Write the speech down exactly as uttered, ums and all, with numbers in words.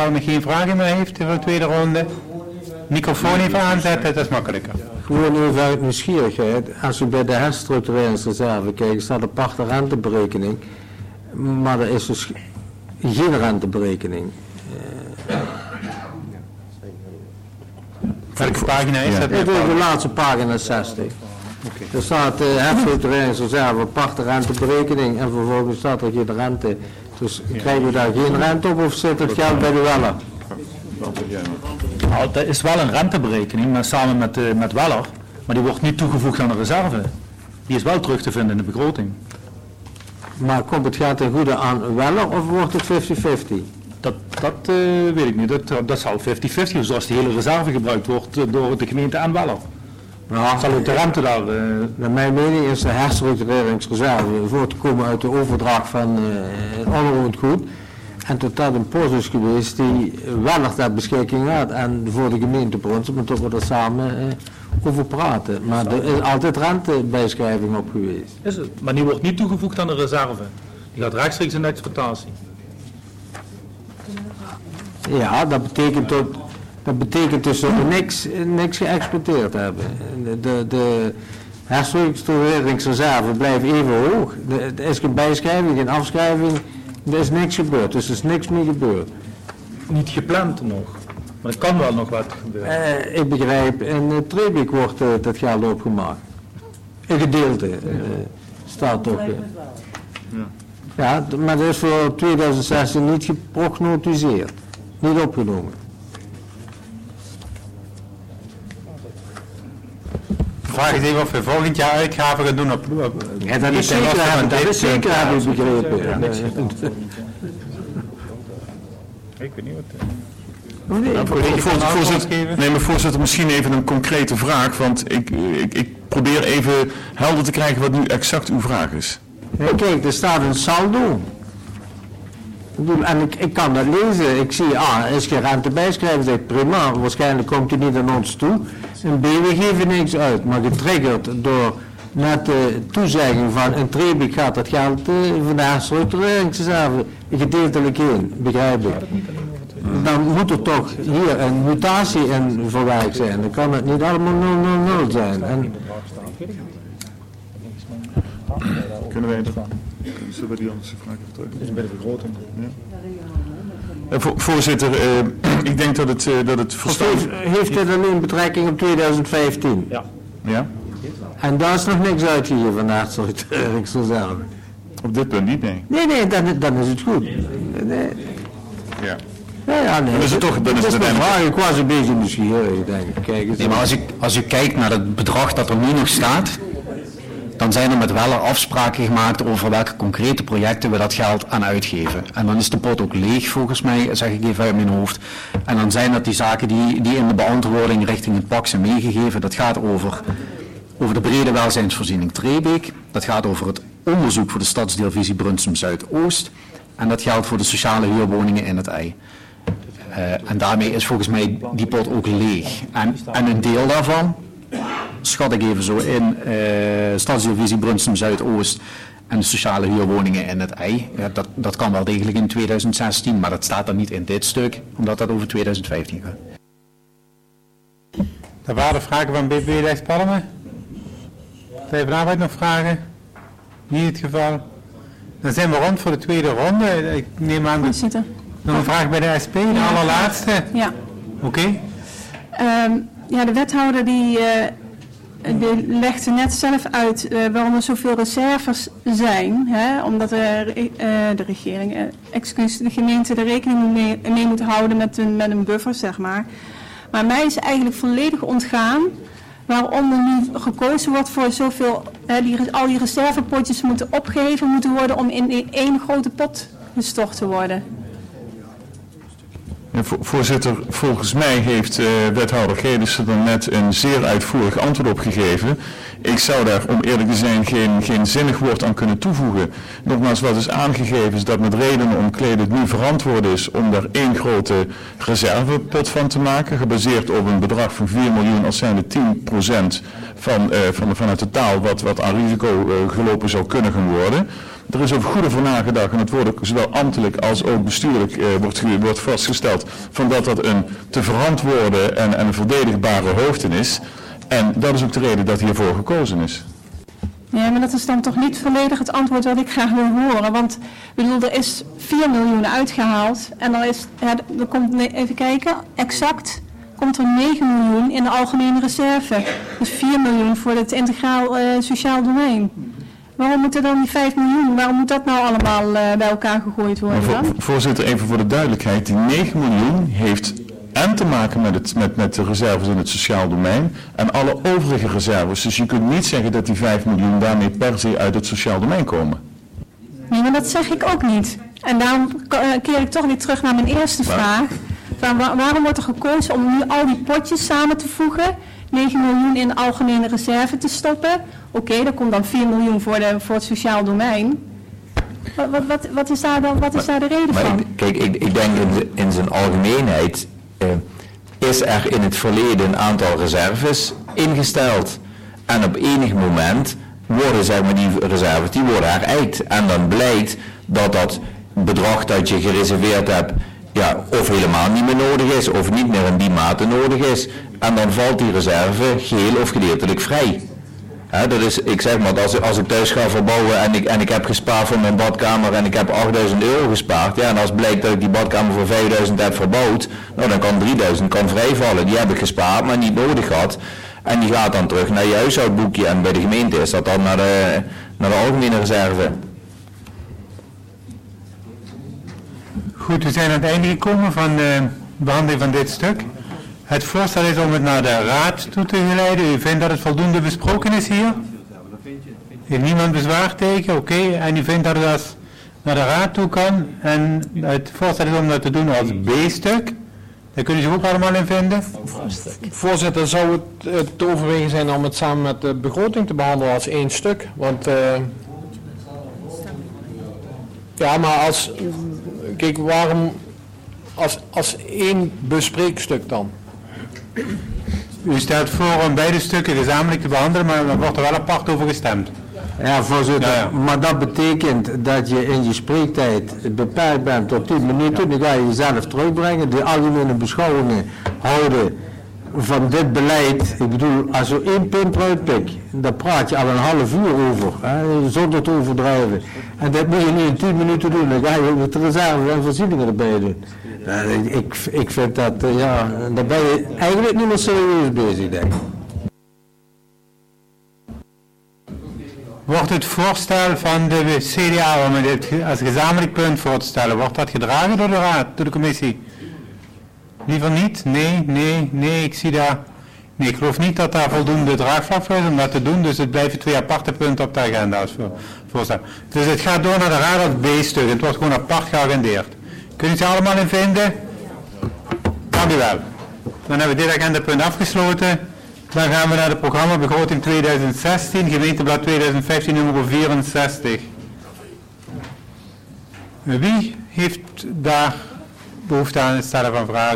Palme geen vragen meer heeft voor de tweede ronde. Microfoon even aanzetten, dat is makkelijker. Gewoon even uit nieuwsgierigheid. Als u bij de herstructureringsreserve kijkt, staat aparte renteberekening. Maar er is dus geen renteberekening. Welke pagina is dat? Het is de laatste pagina zestig. Okay. Er staat de uh, herstructureringsreserve, aparte renteberekening en vervolgens staat er geen rente. Dus krijgen we daar geen rente op of zit het geld bij de Weller? Nou, dat is wel een renteberekening, maar samen met, uh, met Weller, maar die wordt niet toegevoegd aan de reserve. Die is wel terug te vinden in de begroting. Maar komt het geld ten goede aan Weller of wordt het vijftig vijftig? Dat, dat uh, weet ik niet. Dat, dat zal vijftig vijftig, zoals de hele reserve gebruikt wordt uh, door de gemeente en Weller. Nou, zal ook de rente daar... Uh... Naar mijn mening is de herstructureringsreserve voortgekomen uit de overdracht van uh, onroerend goed. En tot dat een post is geweest die Weller ter beschikking had en voor de gemeente Brunsum, maar toch we er samen uh, over praten. Maar er is altijd rentebijschrijving op geweest. Is het? Maar die wordt niet toegevoegd aan de reserve. Die gaat rechtstreeks in de exploitatie. Ja, dat betekent, dat, dat betekent dus dat we niks, niks geëxporteerd hebben. De, de, de herstructureringsreserve blijft even hoog. Er is geen bijschrijving, geen afschrijving. Er is niks gebeurd, dus er is niks meer gebeurd. Niet gepland nog, maar er kan wel nog wat gebeuren. Uh, ik begrijp, in uh, Trebeek wordt uh, dat geld opgemaakt. Een gedeelte uh, staat toch. Uh. Ja. Ja, maar dat is voor twintig zestien niet geprognotiseerd. Niet opgenomen. Vraag is even of we volgend jaar uitgaven gaan doen op... op ja, dat is zeker, hebben, dat is zeker heb ik begrepen. Ja. Ja. Ik weet niet wat... Oh, nee, nou, voor, voor, voorzitter, nee, maar voorzitter, misschien even een concrete vraag, want ik, ik, ik probeer even helder te krijgen wat nu exact uw vraag is. Ja, kijk, er staat een saldo. En ik, ik kan dat lezen. Ik zie, ah, er is geen rente bijschrijven. Zeg, prima, waarschijnlijk komt hij niet aan ons toe. En B, we geven niks uit. Maar getriggerd door net de toezegging van in Trebeek gaat dat geld uh, van de herstructureringsreserve gedeeltelijk in, begrijp ik. Dan moet er toch hier een mutatie in verwerkt zijn. Dan kan het niet allemaal nul nul nul zijn. En kunnen wij dat? Zullen we die andere vraag even terug? Dat is bij de begroting. Ja. Uh, vo voorzitter, uh, ik denk dat het, uh, dat het verstandig... Heeft, heeft dit alleen betrekking op twintig vijftien? Ja. Ja? En daar is nog niks uitgegeven van de herstructureringsreserve? Op dit punt niet, nee. Nee, nee, dan, dan is het goed. Nee. Ja. Ja, ja, nee. Dan is het toch... Dan is dat het is mijn vraag, ik was een beetje nieuwsgierig, denk ik. Kijk eens. Nee, maar als u, als u kijkt naar het bedrag dat er nu nog staat, dan zijn er met Weller afspraken gemaakt over welke concrete projecten we dat geld aan uitgeven. En dan is de pot ook leeg volgens mij, zeg ik even uit mijn hoofd. En dan zijn dat die zaken die, die in de beantwoording richting het P A C zijn meegegeven. Dat gaat over, over de brede welzijnsvoorziening Trebeek. Dat gaat over het onderzoek voor de stadsdeelvisie Brunsum Zuidoost. En dat geldt voor de sociale huurwoningen in het ei. Uh, en daarmee is volgens mij die pot ook leeg. En, en een deel daarvan, schat ik even zo in, uh, stadsdeelvisie Brunsum Zuidoost en de sociale huurwoningen in het ei. Ja, dat, dat kan wel degelijk in twintig zestien, maar dat staat dan niet in dit stuk, omdat dat over twintig vijftien gaat. Dat waren de vragen van B B Rijkspalme. Partij van Arbeid nog vragen? Niet het geval. Dan zijn we rond voor de tweede ronde. Ik neem aan dat... Nog een vraag bij de S P, de ja, allerlaatste? Ja. Oké. Okay. Um, ja, de wethouder die, uh, die legde net zelf uit uh, waarom er zoveel reserves zijn. Hè? Omdat de, uh, de regering, uh, excuus, de gemeente de rekening mee, mee moet houden met een, met een buffer, zeg maar. Maar mij is eigenlijk volledig ontgaan waarom er nu gekozen wordt voor zoveel, uh, die, al die reservepotjes moeten opgeheven moeten worden om in één grote pot gestort te worden. Ja, voorzitter, volgens mij heeft uh, wethouder Gelissen er net een zeer uitvoerig antwoord op gegeven. Ik zou daar, om eerlijk te zijn, geen, geen zinnig woord aan kunnen toevoegen. Nogmaals, wat is aangegeven is dat met redenen omkleed het nu verantwoord is om daar één grote reservepot van te maken, gebaseerd op een bedrag van vier miljoen als zijnde tien procent van, uh, van, van het totaal wat, wat aan risico uh, gelopen zou kunnen gaan worden. Er is over goed over nagedacht en het wordt ook zowel ambtelijk als ook bestuurlijk eh, wordt, wordt vastgesteld van dat dat een te verantwoorden en, en een verdedigbare hoogte is. En dat is ook de reden dat hiervoor gekozen is. Ja, maar dat is dan toch niet volledig het antwoord wat ik graag wil horen. Want ik bedoel, er is vier miljoen uitgehaald. En er is, ja, er komt, even kijken, exact komt er negen miljoen in de algemene reserve. Dus vier miljoen voor het integraal uh, sociaal domein. Waarom moeten dan die vijf miljoen, waarom moet dat nou allemaal uh, bij elkaar gegooid worden Voor, dan? voorzitter, even voor de duidelijkheid. Die negen miljoen heeft en te maken met, het, met, met de reserves in het sociaal domein en alle overige reserves. Dus je kunt niet zeggen dat die vijf miljoen daarmee per se uit het sociaal domein komen. Nee, maar dat zeg ik ook niet. En daarom keer ik toch weer terug naar mijn eerste maar, vraag. Van waar, waarom wordt er gekozen om nu al die potjes samen te voegen? negen miljoen in de algemene reserve te stoppen. Oké, okay, er komt dan vier miljoen voor, de, voor het sociaal domein. Wat, wat, wat, wat, is, daar dan, wat is daar de reden maar van? Ik, kijk, ik, ik denk in, de, in zijn algemeenheid uh, is er in het verleden een aantal reserves ingesteld. En op enig moment worden zeg maar, die reserves die worden herijkt. En dan blijkt dat dat bedrag dat je gereserveerd hebt, ja, of helemaal niet meer nodig is, of niet meer in die mate nodig is. En dan valt die reserve geheel of gedeeltelijk vrij. He, dat is, ik zeg maar, als, als ik thuis ga verbouwen en ik, en ik heb gespaard voor mijn badkamer en ik heb achtduizend euro gespaard, ja, en als blijkt dat ik die badkamer voor vijfduizend heb verbouwd, nou dan kan drieduizend kan vrijvallen. Die heb ik gespaard, maar niet nodig gehad. En die gaat dan terug naar je huishoudboekje en bij de gemeente is dat dan naar de, naar de algemene reserve. Goed, we zijn aan het einde gekomen van de behandeling van dit stuk. Het voorstel is om het naar de raad toe te geleiden. U vindt dat het voldoende besproken is hier? Heeft niemand bezwaar tegen? Oké, okay. En u vindt dat het als naar de raad toe kan? En het voorstel is om dat te doen als B-stuk? Daar kunnen ze ook allemaal in vinden? Voorzitter, zou het uh, te overwegen zijn om het samen met de begroting te behandelen als één stuk? Want, uh, ja, maar als, kijk, waarom als, als één bespreekstuk dan? U stelt voor om beide stukken gezamenlijk te behandelen, maar dan wordt er wel apart over gestemd. Ja, voorzitter, ja, ja. Maar dat betekent dat je in je spreektijd beperkt bent tot tien minuten. Dan ga je jezelf terugbrengen, de algemene beschouwingen houden van dit beleid. Ik bedoel, als je één punt uitpikt, dan praat je al een half uur over, hè, zonder te overdrijven. En dat moet je nu in tien minuten doen, dan ga je met reserve en voorzieningen erbij doen. Ja, ik, ik vind dat, ja, daar ben je eigenlijk niet meer serieus bezig, denk ik. Wordt het voorstel van de C D A om dit als gezamenlijk punt voor te stellen, wordt dat gedragen door de raad, door de commissie? Liever niet? Nee, nee, nee, ik zie daar... Nee, ik geloof niet dat daar voldoende draagvlak voor is om dat te doen, dus het blijven twee aparte punten op de agenda als voorstel. Dus het gaat door naar de raad als B-stuk, het wordt gewoon apart geagendeerd. Kunnen ze allemaal in vinden? Dank u wel. Dan hebben we dit agendapunt afgesloten. Dan gaan we naar het programma begroting tweeduizend zestien, gemeenteblad tweeduizend vijftien nummer vierenzestig. Wie heeft daar behoefte aan het stellen van vragen?